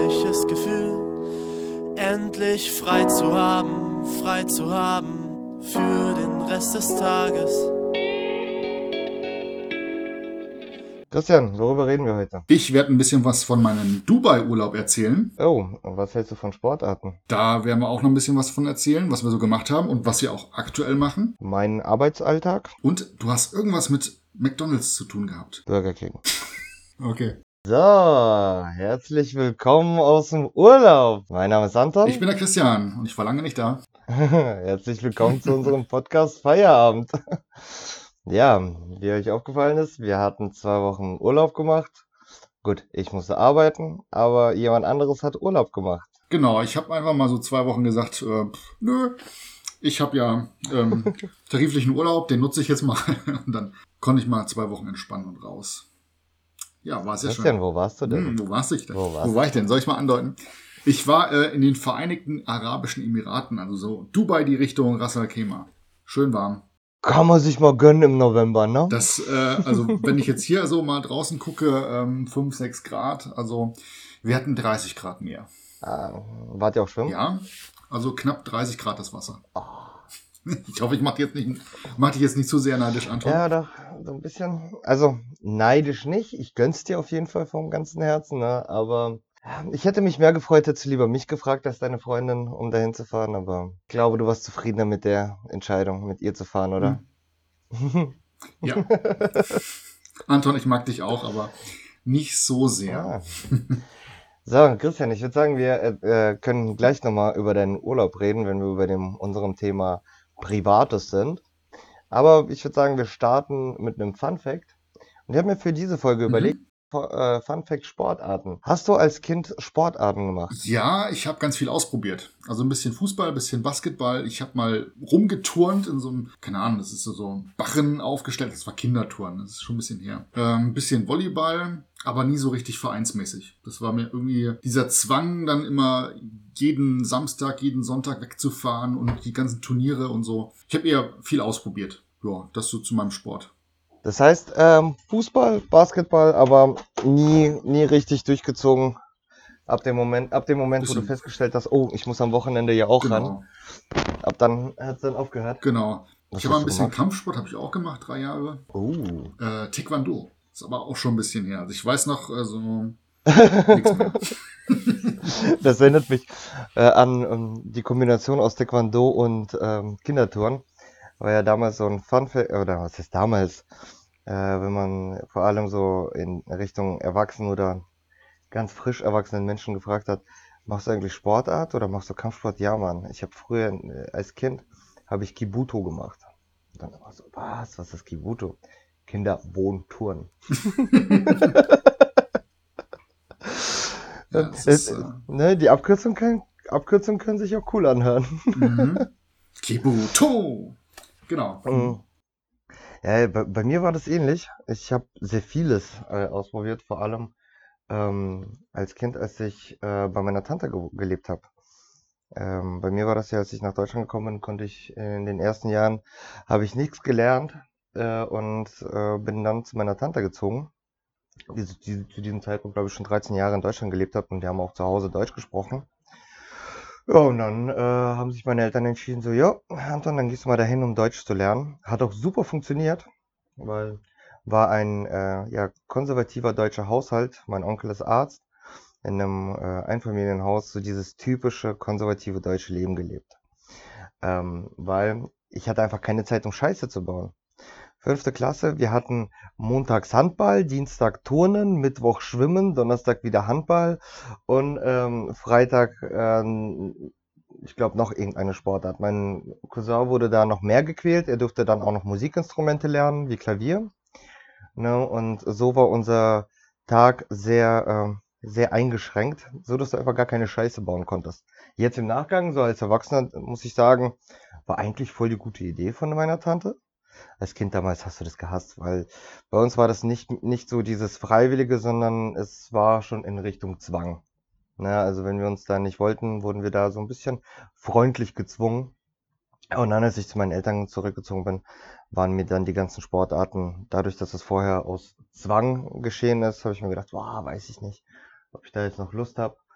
unglaubliches Gefühl, endlich frei zu haben für den Rest des Tages. Christian, worüber reden wir heute? Ich werde ein bisschen was von meinem Dubai-Urlaub erzählen. Oh, und was hältst du von Sportarten? Da werden wir auch noch ein bisschen was von erzählen, was wir so gemacht haben und was wir auch aktuell machen. Mein Arbeitsalltag? Und du hast irgendwas mit McDonald's zu tun gehabt. Burger King. Okay. So, herzlich willkommen aus dem Urlaub. Mein Name ist Anton. Ich bin der Christian und ich war lange nicht da. Herzlich willkommen zu unserem Podcast Feierabend. Ja, wie euch aufgefallen ist, wir hatten 2 Wochen Urlaub gemacht. Gut, ich musste arbeiten, aber jemand anderes hat Urlaub gemacht. Genau, ich habe einfach mal so 2 Wochen gesagt, nö, ich habe ja tariflichen Urlaub, den nutze ich jetzt mal. Und dann konnte ich mal 2 Wochen entspannen und raus. Ja, war sehr Christian, schön. wo warst du denn? Wo warst du denn? Wo warst Wo war ich denn? Soll ich mal andeuten? Ich war in den Vereinigten Arabischen Emiraten, also so Dubai die Richtung Ras Al Khaimah. Schön warm. Kann man sich mal gönnen im November, ne? Das, also wenn ich jetzt hier so mal draußen gucke, 5, 6 Grad, also wir hatten 30 Grad mehr. Wart ihr auch schwimmen? Ja, also knapp 30 Grad das Wasser. Ich hoffe, ich mache dich jetzt nicht zu sehr neidisch, Anton. Ja, doch, so ein bisschen. Also, neidisch nicht. Ich gönn's dir auf jeden Fall vom ganzen Herzen, ne? Aber ich hätte mich mehr gefreut, hättest du lieber mich gefragt als deine Freundin, um dahin zu fahren. Aber ich glaube, du warst zufriedener mit der Entscheidung, mit ihr zu fahren, oder? Ja. Anton, ich mag dich auch, aber nicht so sehr. Ah. So, Christian, ich würde sagen, wir können gleich nochmal über deinen Urlaub reden, wenn wir über unserem Thema Privates sind. Aber ich würde sagen, wir starten mit einem Fun Fact. Und ich habe mir für diese Folge überlegt, Fun Fact Sportarten. Hast du als Kind Sportarten gemacht? Ja, ich habe ganz viel ausprobiert. Also ein bisschen Fußball, ein bisschen Basketball. Ich habe mal rumgeturnt in so einem, keine Ahnung, das ist so ein Barren aufgestellt. Das war Kinderturnen, das ist schon ein bisschen her. Ein bisschen Volleyball, aber nie so richtig vereinsmäßig. Das war mir irgendwie dieser Zwang, dann immer jeden Samstag, jeden Sonntag wegzufahren und die ganzen Turniere und so. Ich habe eher viel ausprobiert. Ja, das so zu meinem Sport. Das heißt, Fußball, Basketball, aber nie richtig durchgezogen. Ab dem Moment, wo du Bisschen. festgestellt hast, oh, ich muss am Wochenende ja auch ran. Genau, Ab dann hat es dann aufgehört. genau. Was Ich habe hast ein du bisschen gemacht? Kampfsport, habe ich auch gemacht, 3 Jahre. Taekwondo. Ist aber auch schon ein bisschen her. Also ich weiß noch, also nichts mehr. Das erinnert mich an die Kombination aus Taekwondo und Kinderturnen. War ja damals so ein Funfact, oder was ist damals, wenn man vor allem so in Richtung Erwachsenen oder ganz frisch erwachsenen Menschen gefragt hat, machst du eigentlich Sportart oder machst du Kampfsport? Ja, Mann. Ich habe früher als Kind habe ich Kibuto gemacht. Und dann war so, was ist Kibuto? Kinderwohnturnen. Ja, das ist, Ne, die Abkürzungen können sich auch cool anhören. Kibuto. Genau. Ja, bei mir war das ähnlich. Ich habe sehr vieles ausprobiert, vor allem als Kind, als ich bei meiner Tante gelebt habe. Bei mir war das ja, als ich nach Deutschland gekommen bin, konnte ich in den ersten Jahren, habe ich nichts gelernt und bin dann zu meiner Tante gezogen, die zu diesem Zeitpunkt, glaube ich, schon 13 Jahre in Deutschland gelebt hat und die haben auch zu Hause Deutsch gesprochen. Ja, und dann haben sich meine Eltern entschieden, so, ja, Anton, dann gehst du mal dahin, um Deutsch zu lernen. Hat auch super funktioniert, weil war ein konservativer deutscher Haushalt. Mein Onkel ist Arzt, in einem Einfamilienhaus, so dieses typische konservative deutsche Leben gelebt. Weil ich hatte einfach keine Zeit, um Scheiße zu bauen. 5. Klasse, wir hatten montags Handball, Dienstag Turnen, Mittwoch Schwimmen, Donnerstag wieder Handball und Freitag, ich glaube, noch irgendeine Sportart. Mein Cousin wurde da noch mehr gequält, er durfte dann auch noch Musikinstrumente lernen, wie Klavier. Ne? Und so war unser Tag sehr eingeschränkt, so dass du einfach gar keine Scheiße bauen konntest. Jetzt im Nachgang, so als Erwachsener, muss ich sagen, war eigentlich voll die gute Idee von meiner Tante. Als Kind damals hast du das gehasst, weil bei uns war das nicht so dieses Freiwillige, sondern es war schon in Richtung Zwang. Ne? Also wenn wir uns da nicht wollten, wurden wir da so ein bisschen freundlich gezwungen. Und dann, als ich zu meinen Eltern zurückgezogen bin, waren mir dann die ganzen Sportarten, dadurch, dass es vorher aus Zwang geschehen ist, habe ich mir gedacht, weiß ich nicht, ob ich da jetzt noch Lust habe.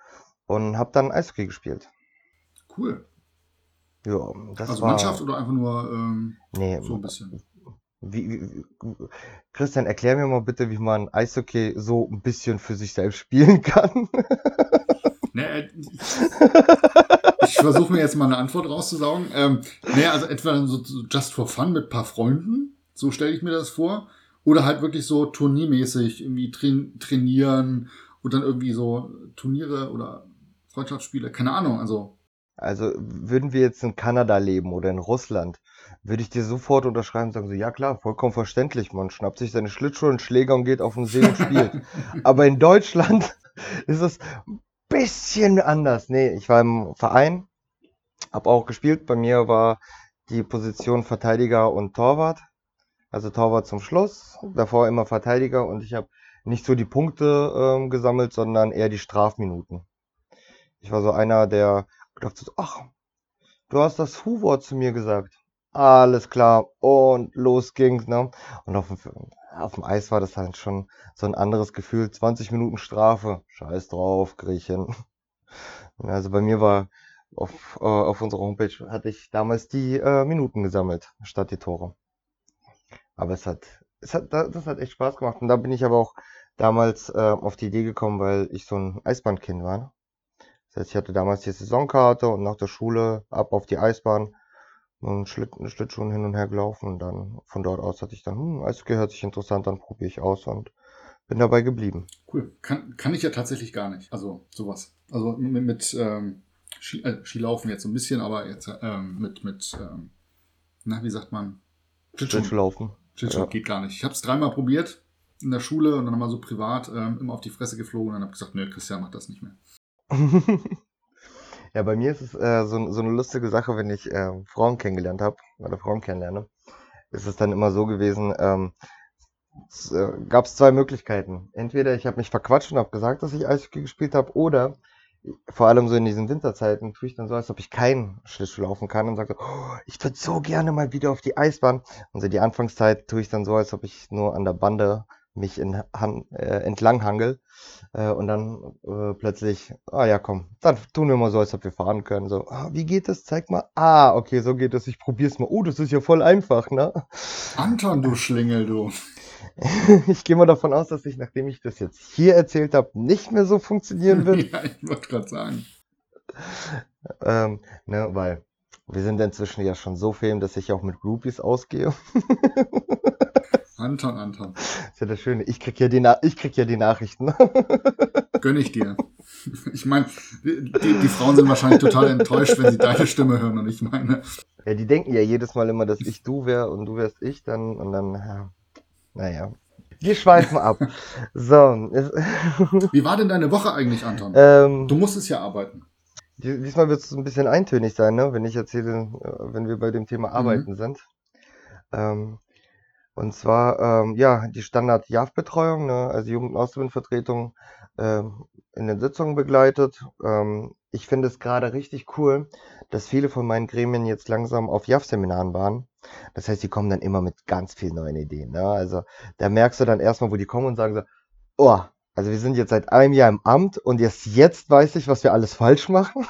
und habe dann Eishockey gespielt. Cool. Ja, das Also Mannschaft war, oder einfach nur nee, so ein bisschen? Christian, erklär mir mal bitte, wie man Eishockey so ein bisschen für sich selbst spielen kann. Ne, ich versuche mir jetzt mal eine Antwort rauszusaugen. Also etwa so just for fun mit ein paar Freunden. So stelle ich mir das vor. Oder halt wirklich so turniermäßig irgendwie trainieren und dann irgendwie so Turniere oder Freundschaftsspiele. Keine Ahnung. Also, Also würden wir jetzt in Kanada leben oder in Russland, würde ich dir sofort unterschreiben und sagen so, ja klar, vollkommen verständlich, man schnappt sich seine Schlittschuhe und Schläger und geht auf den See und spielt. Aber in Deutschland ist es ein bisschen anders. Nee, ich war im Verein, habe auch gespielt. Bei mir war die Position Verteidiger und Torwart. Also Torwart zum Schluss, davor immer Verteidiger und ich habe nicht so die Punkte gesammelt, sondern eher die Strafminuten. Ich war so einer, der gedacht hat, ach, du hast das Fu-Wort zu mir gesagt. Alles klar. Und los ging's, ne? Und auf dem Eis war das halt schon so ein anderes Gefühl. 20 Minuten Strafe. Scheiß drauf, Griechen. Also bei mir war auf unserer Homepage hatte ich damals die Minuten gesammelt, statt die Tore. Aber das hat echt Spaß gemacht. Und da bin ich aber auch damals auf die Idee gekommen, weil ich so ein Eisbahnkind war. Ne? Das heißt, ich hatte damals die Saisonkarte und nach der Schule ab auf die Eisbahn und Schlittschuhen hin und her gelaufen. Und dann von dort aus hatte ich dann, Eishockey hört sich interessant an, probiere ich aus und bin dabei geblieben. cool. Kann ich ja tatsächlich gar nicht. Also sowas. Also mit Skilaufen jetzt so ein bisschen, aber jetzt wie sagt man? Schlittschuhen. Schlittschuhlaufen. Schlittschuh Ja. geht gar nicht. Ich habe es dreimal probiert in der Schule und dann mal so privat immer auf die Fresse geflogen und dann habe ich gesagt, nö, Christian macht das nicht mehr. Ja, bei mir ist es so eine lustige Sache, wenn ich Frauen kennengelernt habe oder Frauen kennenlerne, ist es dann immer so gewesen, es gab es zwei Möglichkeiten. Entweder ich habe mich verquatscht und habe gesagt, dass ich Eishockey gespielt habe, oder vor allem so in diesen Winterzeiten tue ich dann so, als ob ich keinen Schlittschuh laufen kann und sage, oh, ich würde so gerne mal wieder auf die Eisbahn. Und so die Anfangszeit tue ich dann so, als ob ich nur an der Bande mich entlang hangel. Und dann plötzlich, ja komm, dann tun wir mal so, als ob wir fahren können. So, wie geht das? Zeig mal. Okay, so geht das. Ich probier's mal. Oh, das ist ja voll einfach, ne? Anton, du Schlingel, du. Ich gehe mal davon aus, dass ich, nachdem ich das jetzt hier erzählt habe, nicht mehr so funktionieren wird. Ja, ich wollte gerade sagen. Weil wir sind inzwischen ja schon so fame, dass ich auch mit Groupies ausgehe. Anton. Ist ja das Schöne. Ich krieg ja die Nachrichten. Gönn ich dir. Ich meine, die Frauen sind wahrscheinlich total enttäuscht, wenn sie deine Stimme hören und ich meine. Ja, die denken ja jedes Mal immer, dass ich du wär und du wärst ich dann und dann, ja, naja. Wir schweifen ab. So, Wie war denn deine Woche eigentlich, Anton? Du musstest ja arbeiten. diesmal wird es ein bisschen eintönig sein, ne? Wenn ich erzähle, wenn wir bei dem Thema Arbeiten sind. Und zwar, ja, die Standard-JAV-Betreuung, ne? Also Jugend- und Auszubildendvertretung in den Sitzungen begleitet. Ich finde es gerade richtig cool, dass viele von meinen Gremien jetzt langsam auf JAV-Seminaren waren. Das heißt, die kommen dann immer mit ganz vielen neuen Ideen. Ne? Also da merkst du dann erstmal, wo die kommen und sagen so, oh, also wir sind jetzt seit einem Jahr im Amt und jetzt weiß ich, was wir alles falsch machen.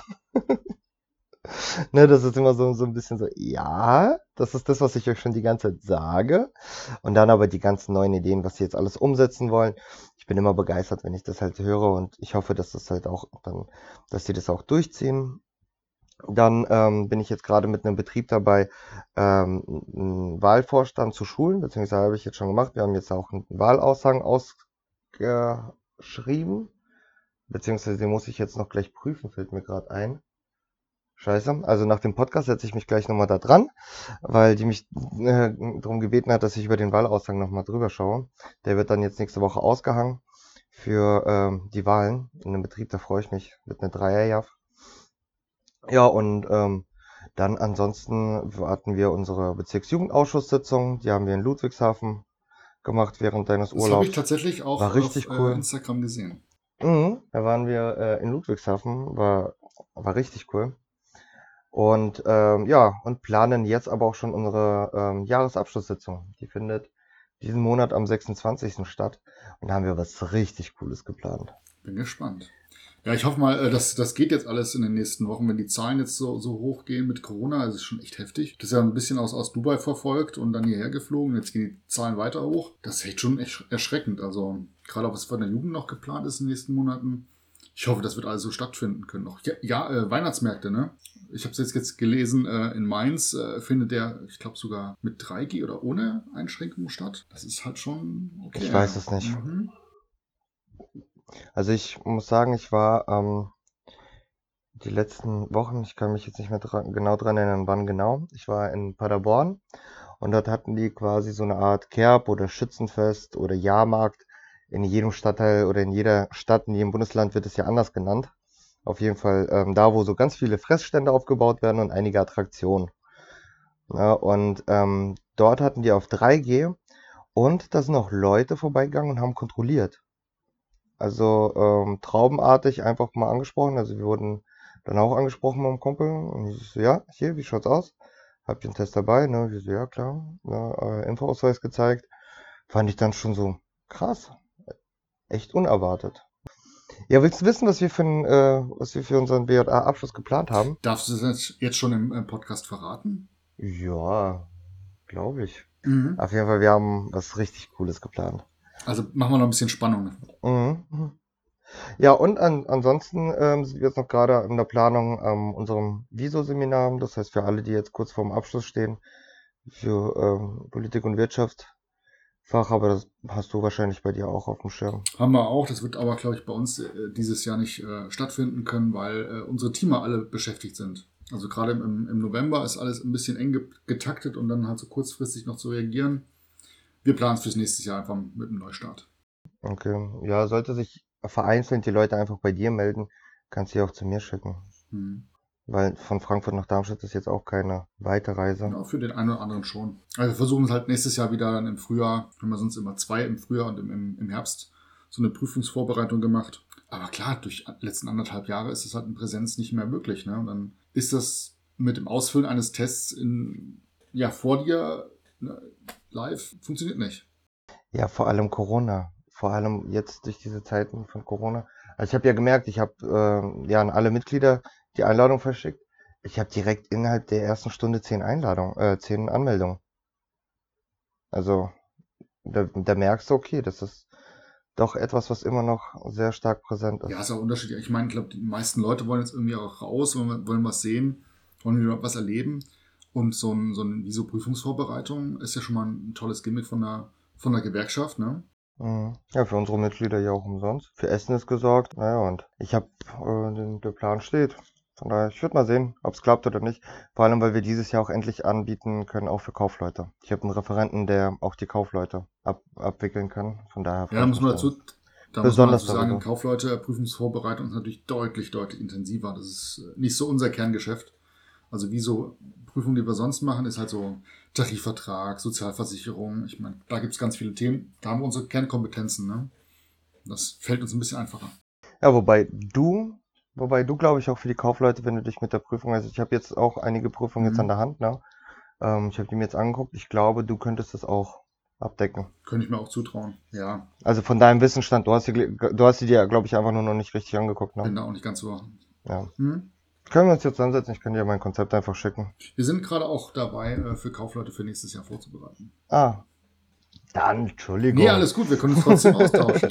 Ne, das ist immer so ein bisschen so, ja, das ist das, was ich euch schon die ganze Zeit sage. Und dann aber die ganzen neuen Ideen, was sie jetzt alles umsetzen wollen. Ich bin immer begeistert, wenn ich das halt höre und ich hoffe, dass das halt auch dann, dass sie das auch durchziehen. Dann bin ich jetzt gerade mit einem Betrieb dabei, einen Wahlvorstand zu schulen, beziehungsweise habe ich jetzt schon gemacht. Wir haben jetzt auch einen Wahlaushang ausgeschrieben, beziehungsweise den muss ich jetzt noch gleich prüfen, fällt mir gerade ein. Scheiße. Also nach dem Podcast setze ich mich gleich nochmal da dran, weil die mich darum gebeten hat, dass ich über den Wahlaushang nochmal drüber schaue. Der wird dann jetzt nächste Woche ausgehangen für die Wahlen in einem Betrieb, da freue ich mich. Wird eine Dreierjahr. Ja, und dann ansonsten hatten wir unsere Bezirksjugendausschusssitzung, die haben wir in Ludwigshafen gemacht während deines Das habe ich Urlaubs. tatsächlich auch War auf richtig cool. Instagram gesehen. Da waren wir in Ludwigshafen, war richtig cool. Und ja, und planen jetzt aber auch schon unsere Jahresabschlusssitzung. Die findet diesen Monat am 26. statt. Und da haben wir was richtig Cooles geplant. Bin gespannt. Ja, ich hoffe mal, das geht jetzt alles in den nächsten Wochen, wenn die Zahlen jetzt so hochgehen mit Corona. Also es ist schon echt heftig. Das ist ja ein bisschen aus Dubai verfolgt und dann hierher geflogen. Jetzt gehen die Zahlen weiter hoch. Das ist echt schon echt erschreckend. Also gerade was von der Jugend noch geplant ist in den nächsten Monaten. Ich hoffe, das wird alles so stattfinden können noch. Ja, Weihnachtsmärkte, ne? Ich habe es jetzt gelesen, in Mainz findet der, ich glaube sogar mit 3G oder ohne Einschränkungen statt. Das ist halt schon okay. Ich weiß es nicht. Mhm. Also ich muss sagen, ich war die letzten Wochen, ich kann mich jetzt nicht mehr genau dran erinnern, wann genau. Ich war in Paderborn und dort hatten die quasi so eine Art Kerb oder Schützenfest oder Jahrmarkt. In jedem Stadtteil oder in jeder Stadt, in jedem Bundesland wird es ja anders genannt. Auf jeden Fall da, wo so ganz viele Fressstände aufgebaut werden und einige Attraktionen. Ja, und dort hatten die auf 3G und da sind auch Leute vorbeigegangen und haben kontrolliert. Also traubenartig einfach mal angesprochen. Also wir wurden dann auch angesprochen beim Kumpel. Und ich so, ja, hier, wie schaut's aus? Habt ihr einen Test dabei? Ne? Wir so, ja, klar. Ne, Impfausweis gezeigt. Fand ich dann schon so krass. Echt unerwartet. Ja, willst du wissen, was wir was wir für unseren BJA-Abschluss geplant haben? Darfst du das jetzt schon im Podcast verraten? Ja, glaube ich. Mhm. Auf jeden Fall, wir haben was richtig Cooles geplant. Also machen wir noch ein bisschen Spannung. Mhm. Ja, und ansonsten sind wir jetzt noch gerade in der Planung unserem Viso-Seminar. Das heißt, für alle, die jetzt kurz vorm Abschluss stehen, für Politik und Wirtschaftsfach, aber das hast du wahrscheinlich bei dir auch auf dem Schirm. Haben wir auch. Das wird aber, glaube ich, bei uns dieses Jahr nicht stattfinden können, weil unsere Teamer alle beschäftigt sind. Also gerade im November ist alles ein bisschen eng getaktet und dann halt so kurzfristig noch zu reagieren. Wir planen es fürs nächste Jahr einfach mit einem Neustart. Okay, ja, sollte sich vereinzelt die Leute einfach bei dir melden, kannst du sie auch zu mir schicken. Mhm. Weil von Frankfurt nach Darmstadt ist jetzt auch keine weite Reise. Ja, für den einen oder anderen schon. Also wir versuchen es halt nächstes Jahr wieder dann im Frühjahr, haben wir sonst immer 2 im Frühjahr und im Herbst so eine Prüfungsvorbereitung gemacht. Aber klar, durch die letzten 1,5 Jahre ist es halt in Präsenz nicht mehr möglich. Ne? Und dann ist das mit dem Ausfüllen eines Tests vor dir live, funktioniert nicht. Ja, vor allem Corona. Vor allem jetzt durch diese Zeiten von Corona. Also ich habe ja gemerkt, ich habe ja an alle Mitglieder die Einladung verschickt. Ich habe direkt innerhalb der ersten Stunde 10 Anmeldungen. Also da merkst du, okay, das ist doch etwas, was immer noch sehr stark präsent ist. Ja, ist auch unterschiedlich. Ich meine, ich glaube, die meisten Leute wollen jetzt irgendwie auch raus, wollen was sehen, wollen was erleben. Und so eine Viso-Prüfungsvorbereitung ist ja schon mal ein tolles Gimmick von der Gewerkschaft, ne? Ja, für unsere Mitglieder ja auch umsonst. Für Essen ist gesorgt. Naja, und ich habe, der Plan steht. Von daher, ich würde mal sehen, ob es klappt oder nicht. Vor allem, weil wir dieses Jahr auch endlich anbieten können, auch für Kaufleute. Ich habe einen Referenten, der auch die Kaufleute abwickeln kann. Von daher Ja, da muss man dazu besonders sagen, darüber. Kaufleute-Prüfungsvorbereitung ist natürlich deutlich, deutlich intensiver. Das ist nicht so unser Kerngeschäft. Also wie so Prüfungen, die wir sonst machen, ist halt so Tarifvertrag, Sozialversicherung. Ich meine, da gibt es ganz viele Themen. Da haben wir unsere Kernkompetenzen, ne? Das fällt uns ein bisschen einfacher. Ja, wobei du, glaube ich, auch für die Kaufleute, wenn du dich mit der Prüfung, also ich habe jetzt auch einige Prüfungen jetzt an der Hand, ne? Ich habe die mir jetzt angeguckt. Ich glaube, du könntest das auch abdecken. Könnte ich mir auch zutrauen, ja. Also von deinem Wissensstand, du hast sie dir, glaube ich, einfach nur noch nicht richtig angeguckt, Bin ne? da auch nicht ganz so. Ja. Können wir uns jetzt ansetzen? Ich kann dir mein Konzept einfach schicken. Wir sind gerade auch dabei, für Kaufleute für nächstes Jahr vorzubereiten. Ah, dann, Entschuldigung. Nee, alles gut, wir können uns trotzdem austauschen.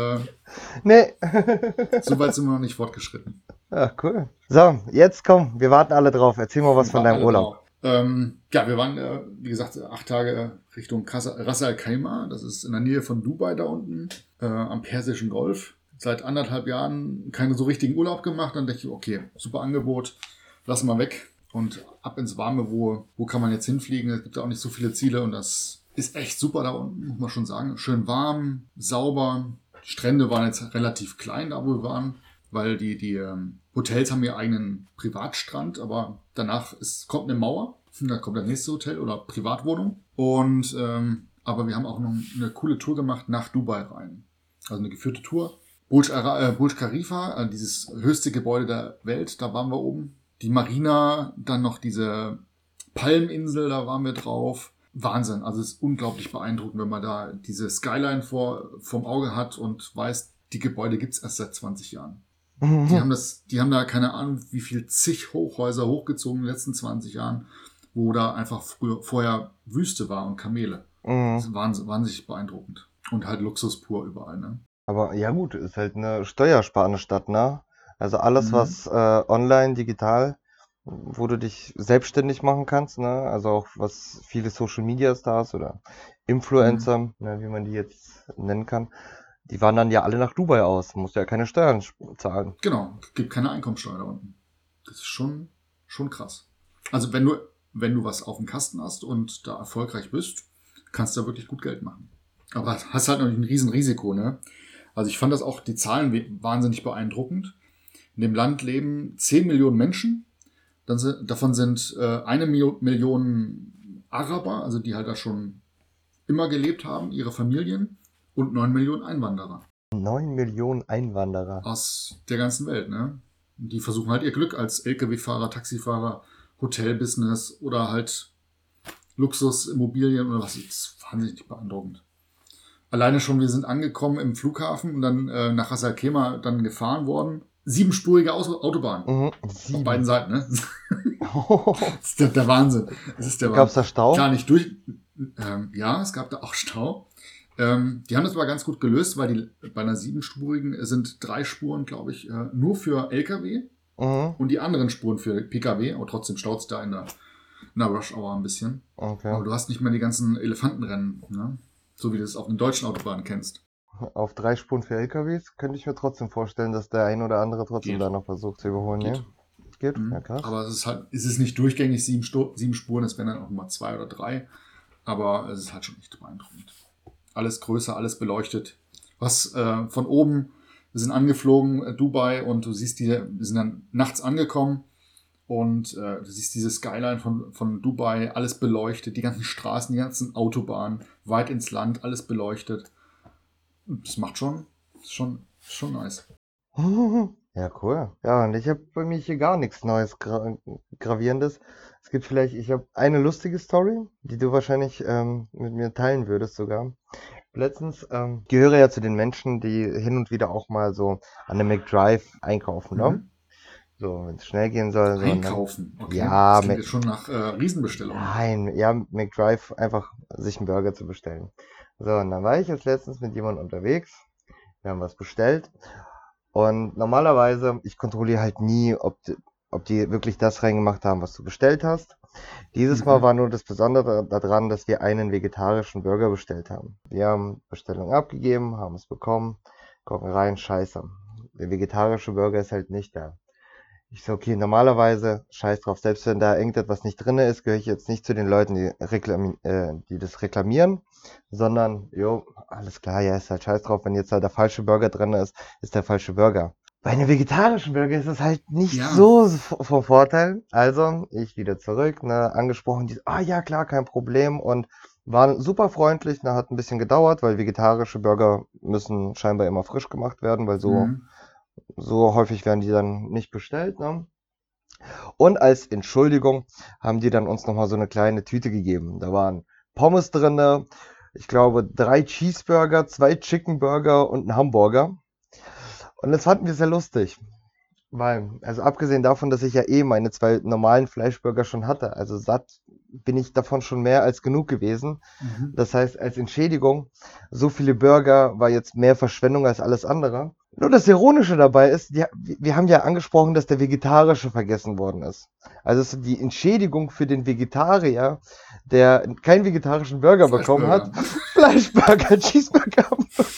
Nee. So weit sind wir noch nicht fortgeschritten. Ja, cool. So, jetzt komm, wir warten alle drauf. Erzähl mal was von deinem Urlaub. Ja, wir waren, wie gesagt, 8 Tage Richtung Ras Al Khaimah. Das ist in der Nähe von Dubai da unten, am Persischen Golf. Seit 1,5 Jahren keine so richtigen Urlaub gemacht. Dann dachte ich, okay, super Angebot, lassen wir weg und ab ins Warme. Wo kann man jetzt hinfliegen? Es gibt ja auch nicht so viele Ziele und das ist echt super da unten, muss man schon sagen. Schön warm, sauber. Die Strände waren jetzt relativ klein, da wo wir waren, weil die Hotels haben ihren eigenen Privatstrand, aber danach kommt eine Mauer. Da kommt das nächste Hotel oder Privatwohnung. Und aber wir haben auch noch eine coole Tour gemacht nach Dubai rein. Also eine geführte Tour. Burj Khalifa, dieses höchste Gebäude der Welt, da waren wir oben. Die Marina, dann noch diese Palminsel, da waren wir drauf. Wahnsinn, also es ist unglaublich beeindruckend, wenn man da diese Skyline vorm Auge hat und weiß, die Gebäude gibt es erst seit 20 Jahren. Die haben da keine Ahnung, wie viel zig Hochhäuser hochgezogen in den letzten 20 Jahren, wo da einfach vorher Wüste war und Kamele. Das Mhm. ist wahnsinnig beeindruckend. Und halt Luxus pur überall, ne? Aber ja gut, ist halt eine steuersparende Stadt, ne? Also alles, Mhm. was online, digital, wo du dich selbstständig machen kannst, ne? Also auch was viele Social Media Stars oder Mhm. Influencer, ne, wie man die jetzt nennen kann, die wandern ja alle nach Dubai aus. Musst ja keine Steuern zahlen. Genau, gibt keine Einkommensteuer da unten. Das ist schon krass. Also wenn du was auf dem Kasten hast und da erfolgreich bist, kannst du da wirklich gut Geld machen. Aber hast halt noch ein Risiko, ne? Also ich fand das auch, die Zahlen wahnsinnig beeindruckend. In dem Land leben 10 Millionen Menschen. Davon sind 1 Million Araber, also die halt da schon immer gelebt haben, ihre Familien, und 9 Millionen Einwanderer 9 Millionen Einwanderer. aus der ganzen Welt, ne? Und die versuchen halt ihr Glück als Lkw-Fahrer, Taxifahrer, Hotelbusiness oder halt Luxusimmobilien oder was. Das ist wahnsinnig beeindruckend. Alleine schon, wir sind angekommen im Flughafen und dann nach Ras Al Khaimah dann gefahren worden. 7-spurige Autobahn. Mhm. Auf beiden 7. Seiten, ne? Das ist der Wahnsinn. Das ist der Gab's Wahnsinn. da Stau? Klar, nicht durch. Ja, es gab da auch Stau. Die haben das aber ganz gut gelöst, weil bei einer 7-spurigen sind 3 Spuren, glaube ich, nur für LKW Mhm. und die anderen Spuren für PKW. Aber trotzdem staut es da in der Rush Hour ein bisschen. Okay. Aber du hast nicht mehr die ganzen Elefantenrennen, ne? So wie du es auf den deutschen Autobahnen kennst. Auf 3 Spuren für LKWs könnte ich mir trotzdem vorstellen, dass der ein oder andere trotzdem da Geht. noch versucht zu überholen, ne? Geht. Geht? Ja, Mhm. krass. Aber es ist nicht durchgängig 7 Spuren, es wären dann auch mal 2 oder 3. Aber es ist halt schon echt beeindruckend. Alles größer, alles beleuchtet. Was von oben, wir sind angeflogen, Dubai, und du siehst wir sind dann nachts angekommen und du siehst diese Skyline von Dubai, alles beleuchtet, die ganzen Straßen, die ganzen Autobahnen, weit ins Land, alles beleuchtet. Das macht schon nice. Ja, cool. Ja, und ich habe bei mir hier gar nichts Neues, Gravierendes. Es gibt vielleicht, ich habe eine lustige Story, die du wahrscheinlich mit mir teilen würdest sogar. Letztens gehöre ja zu den Menschen, die hin und wieder auch mal so an der McDrive einkaufen, ne? Mhm. So, wenn es schnell gehen soll, so, und dann, Einkaufen, okay. Das ja, klingt jetzt schon nach Riesenbestellungen. nein, ja, McDrive einfach sich einen Burger zu bestellen. So, und dann war ich jetzt letztens mit jemandem unterwegs. Wir haben was bestellt. Und normalerweise, ich kontrolliere halt nie, ob die wirklich das reingemacht haben, was du bestellt hast. Dieses Mal Mhm. war nur das Besondere daran, dass wir einen vegetarischen Burger bestellt haben. Wir haben Bestellung abgegeben, haben es bekommen, gucken rein, scheiße. Der vegetarische Burger ist halt nicht da. Ich so, okay, normalerweise, scheiß drauf, selbst wenn da irgendetwas nicht drin ist, gehöre ich jetzt nicht zu den Leuten, die das reklamieren, sondern, jo, alles klar, ja, ist halt scheiß drauf, wenn jetzt halt der falsche Burger drin ist, ist der falsche Burger. Bei einem vegetarischen Burger ist es halt nicht Ja, so vom Vorteil. Also, ich wieder zurück, ne, angesprochen, die, ja, klar, kein Problem, und waren super freundlich, ne, hat ein bisschen gedauert, weil vegetarische Burger müssen scheinbar immer frisch gemacht werden, weil mhm. so häufig werden die dann nicht bestellt, ne? Und als Entschuldigung haben die dann uns nochmal so eine kleine Tüte gegeben. Da waren Pommes drinne, ich glaube 3 Cheeseburger, 2 Chicken Burger und ein Hamburger. Und das fanden wir sehr lustig. Weil, also abgesehen davon, dass ich ja eh meine 2 normalen Fleischburger schon hatte, also satt bin ich davon schon mehr als genug gewesen. Mhm. Das heißt, als Entschädigung, so viele Burger war jetzt mehr Verschwendung als alles andere. Nur das Ironische dabei ist, wir haben ja angesprochen, dass der Vegetarische vergessen worden ist. Also es ist die Entschädigung für den Vegetarier, der keinen vegetarischen Burger bekommen hat. Fleischburger. Fleischburger, Cheeseburger.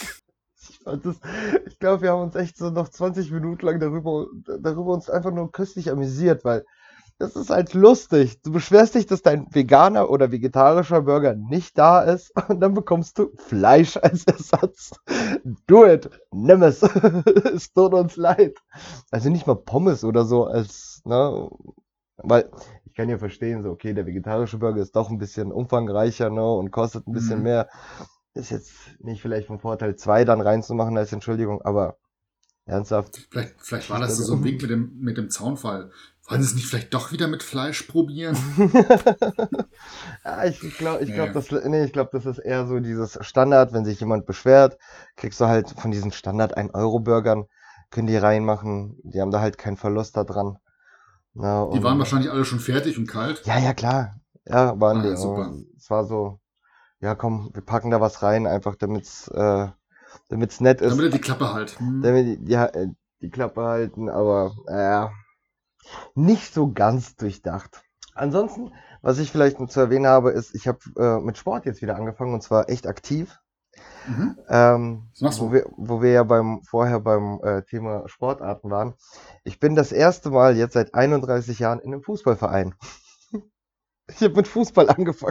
Ich glaube, wir haben uns echt so noch 20 Minuten lang darüber uns einfach nur köstlich amüsiert, weil das ist halt lustig. Du beschwerst dich, dass dein veganer oder vegetarischer Burger nicht da ist, und dann bekommst du Fleisch als Ersatz. Do it. Nimm es. Es tut uns leid. Also nicht mal Pommes oder so als, ne, weil ich kann ja verstehen, so, okay, der vegetarische Burger ist doch ein bisschen umfangreicher, ne, und kostet ein bisschen Mhm. mehr. Ist jetzt nicht vielleicht vom Vorteil, 2 dann reinzumachen als Entschuldigung, aber ernsthaft, Vielleicht war das so ein Cheeseburger. Wink mit dem Zaunfall. Wollen Sie es nicht vielleicht doch wieder mit Fleisch probieren? Ja, Nee. ich glaube, das ist eher so dieses Standard, wenn sich jemand beschwert, kriegst du halt von diesen Standard 1-Euro-Burgern, können die reinmachen. Die haben da halt keinen Verlust da dran. Na, Die waren und wahrscheinlich alle schon fertig und kalt. ja, klar. Ja, waren die. Ah, super. Es war so, ja komm, wir packen da was rein, einfach damit's nett ist, Damit er die Klappe halt. damit die Klappe halten, aber nicht so ganz durchdacht. Ansonsten, was ich vielleicht noch zu erwähnen habe, ist, ich habe mit Sport jetzt wieder angefangen und zwar echt aktiv. Mhm. Was machst du? Wo wir ja vorher beim Thema Sportarten waren. Ich bin das erste Mal jetzt seit 31 Jahren in einem Fußballverein. Ich habe mit Fußball angefangen.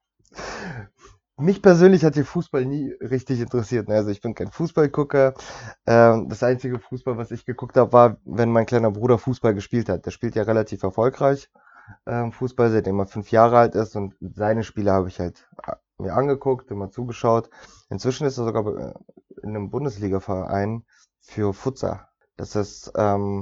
Mich persönlich hat der Fußball nie richtig interessiert. Ne? Also ich bin kein Fußballgucker. Das einzige Fußball, was ich geguckt habe, war, wenn mein kleiner Bruder Fußball gespielt hat. Der spielt ja relativ erfolgreich Fußball, seitdem er 5 Jahre alt ist. Und seine Spiele habe ich halt mir angeguckt, immer zugeschaut. Inzwischen ist er sogar in einem Bundesliga-Verein für Futsal. Das ist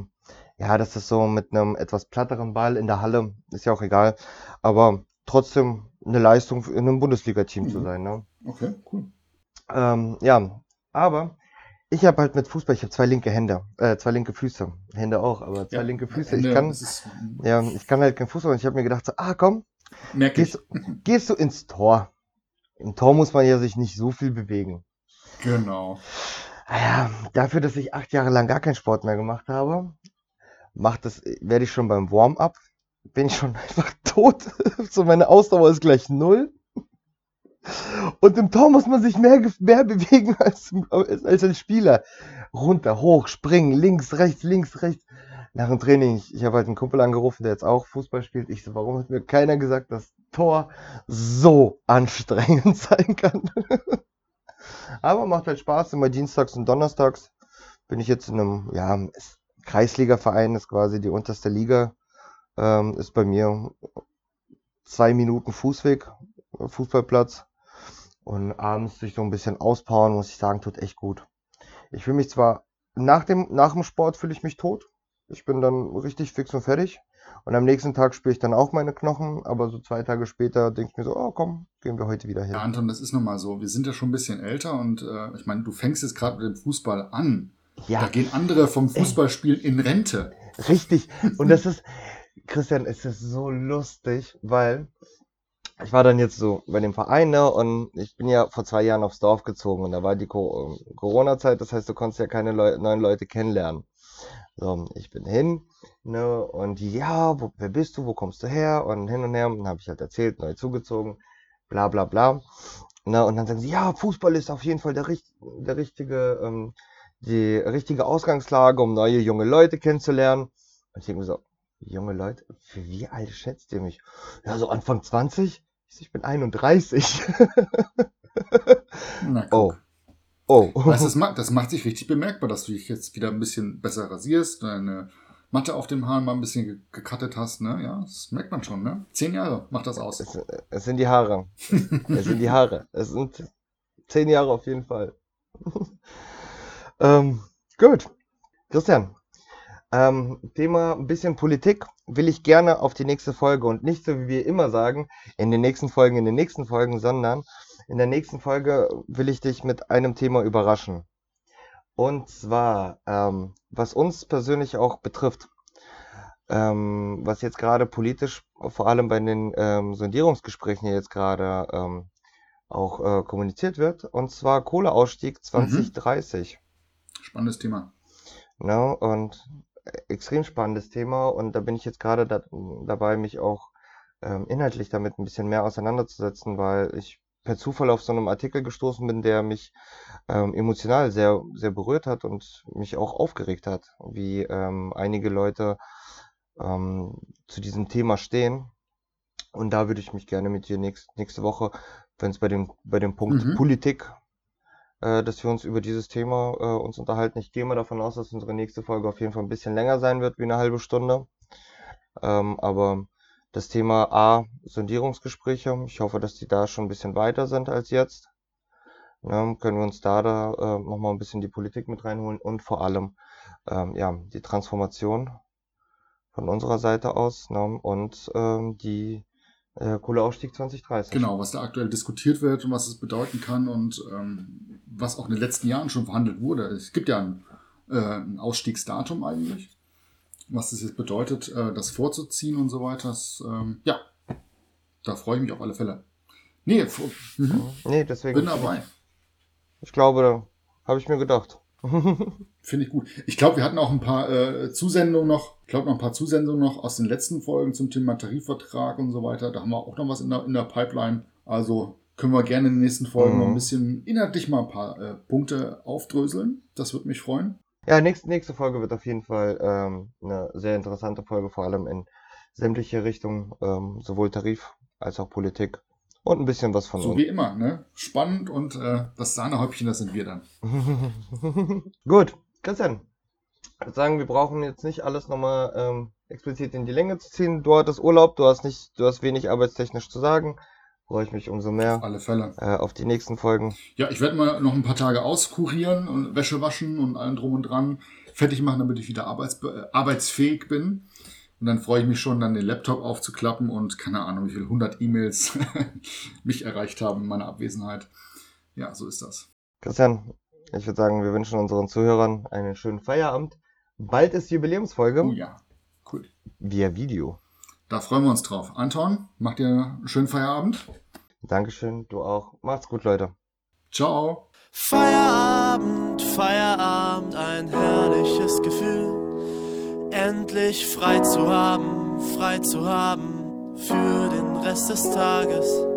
so mit einem etwas platteren Ball in der Halle, ist ja auch egal. Aber trotzdem eine Leistung in einem Bundesliga-Team zu sein, ne? Okay, cool. Ja, aber ich habe halt mit Fußball, ich habe 2 linke Hände, 2 linke Füße, Hände auch, aber 2 Ja, linke Füße. Hände, Ich kann das ist, halt kein Fußball. Und ich habe mir gedacht, so, komm, merke ich. gehst du ins Tor. Im Tor muss man ja sich nicht so viel bewegen. Genau. Ja, dafür, dass ich 8 Jahre lang gar keinen Sport mehr gemacht habe, werde ich schon beim Warm-up, bin ich schon einfach tot. So, meine Ausdauer ist gleich 0. Und im Tor muss man sich mehr bewegen als als Spieler. Runter, hoch, springen, links, rechts, links, rechts. Nach dem Training, ich habe halt einen Kumpel angerufen, der jetzt auch Fußball spielt. Ich so, warum hat mir keiner gesagt, dass Tor so anstrengend sein kann? Aber macht halt Spaß. Immer dienstags und donnerstags bin ich jetzt in einem, Kreisliga-Verein, ist quasi die unterste Liga. Ist bei mir 2 Minuten Fußweg, Fußballplatz. Und abends sich so ein bisschen auspowern, muss ich sagen, tut echt gut. Ich fühle mich zwar, nach dem Sport fühle ich mich tot. Ich bin dann richtig fix und fertig. Und am nächsten Tag spüre ich dann auch meine Knochen, aber so 2 Tage später denke ich mir so, oh komm, gehen wir heute wieder hin. Ja, Anton, das ist nun mal so. Wir sind ja schon ein bisschen älter und ich meine, du fängst jetzt gerade mit dem Fußball an. Ja. Da gehen andere vom Fußballspielen in Rente. Richtig. Und Christian, es ist so lustig, weil ich war dann jetzt so bei dem Verein, ne, und ich bin ja vor 2 Jahren aufs Dorf gezogen und da war die Corona-Zeit, das heißt, du konntest ja keine neuen Leute kennenlernen. So, ich bin hin, ne, und die, ja, wer bist du, wo kommst du her? Und hin und her, und dann habe ich halt erzählt, neu zugezogen, bla bla bla. Ne, und dann sagen sie, ja, Fußball ist auf jeden Fall die richtige Ausgangslage, um neue junge Leute kennenzulernen. Und ich denke mir so, junge Leute, für wie alt schätzt ihr mich? Ja, so Anfang 20? Ich bin 31. Na, guck. Oh. Weißt du, das macht sich richtig bemerkbar, dass du dich jetzt wieder ein bisschen besser rasierst, deine Matte auf dem Haar mal ein bisschen gecuttet hast, ne? Ja, das merkt man schon, ne? 10 Jahre macht das aus. Es sind die Haare. Es sind die Haare. Es sind 10 Jahre auf jeden Fall. Gut. Christian, Thema ein bisschen Politik will ich gerne auf die nächste Folge und nicht so wie wir immer sagen, in den nächsten Folgen, sondern in der nächsten Folge will ich dich mit einem Thema überraschen. Und zwar, was uns persönlich auch betrifft, was jetzt gerade politisch, vor allem bei den Sondierungsgesprächen hier jetzt gerade auch kommuniziert wird, und zwar Kohleausstieg 2030. Spannendes Thema. Ne? Und extrem spannendes Thema und da bin ich jetzt gerade dabei, mich auch inhaltlich damit ein bisschen mehr auseinanderzusetzen, weil ich per Zufall auf so einem Artikel gestoßen bin, der mich emotional sehr, sehr berührt hat und mich auch aufgeregt hat, wie einige Leute zu diesem Thema stehen. Und da würde ich mich gerne mit dir nächste Woche, wenn es bei dem Punkt Politik, dass wir uns über dieses Thema uns unterhalten. Ich gehe mal davon aus, dass unsere nächste Folge auf jeden Fall ein bisschen länger sein wird, wie eine halbe Stunde. Aber das Thema Sondierungsgespräche, ich hoffe, dass die da schon ein bisschen weiter sind als jetzt. Ja, können wir uns da nochmal ein bisschen die Politik mit reinholen und vor allem die Transformation von unserer Seite aus, ne, und die Kohleausstieg 2030. Genau, was da aktuell diskutiert wird und was es bedeuten kann und was auch in den letzten Jahren schon verhandelt wurde. Es gibt ja ein Ausstiegsdatum eigentlich. Was das jetzt bedeutet, das vorzuziehen und so weiter. Ja, da freue ich mich auf alle Fälle. Nee, Nee, deswegen. bin dabei. Ich glaube, da habe ich mir gedacht. Finde ich gut. Ich glaube, wir hatten auch ein paar Zusendungen noch. Ich glaube, noch ein paar Zusendungen noch aus den letzten Folgen zum Thema Tarifvertrag und so weiter. Da haben wir auch noch was in der Pipeline. Also können wir gerne in den nächsten Folgen noch ein bisschen inhaltlich mal ein paar Punkte aufdröseln. Das würde mich freuen. Ja, nächste Folge wird auf jeden Fall eine sehr interessante Folge, vor allem in sämtliche Richtungen, sowohl Tarif als auch Politik und ein bisschen was von So uns. wie immer, ne? Spannend und das Sahnehäubchen, das sind wir dann. Gut, Christian, ich würde sagen, wir brauchen jetzt nicht alles nochmal explizit in die Länge zu ziehen. Du hattest Urlaub, du hast wenig arbeitstechnisch zu sagen. Freue ich mich umso Auf mehr alle Fälle. auf die nächsten Folgen. Ja, ich werde mal noch ein paar Tage auskurieren und Wäsche waschen und allem drum und dran fertig machen, damit ich wieder arbeitsfähig bin. Und dann freue ich mich schon, dann den Laptop aufzuklappen und keine Ahnung, wie viele 100 E-Mails mich erreicht haben in meiner Abwesenheit. Ja, so ist das. Christian, ich würde sagen, wir wünschen unseren Zuhörern einen schönen Feierabend. Bald ist Jubiläumsfolge Oh ja, cool. via Video. Da freuen wir uns drauf. Anton, macht dir einen schönen Feierabend. Dankeschön, du auch. Macht's gut, Leute. Ciao. Feierabend, Feierabend, ein herrliches Gefühl. Endlich frei zu haben für den Rest des Tages.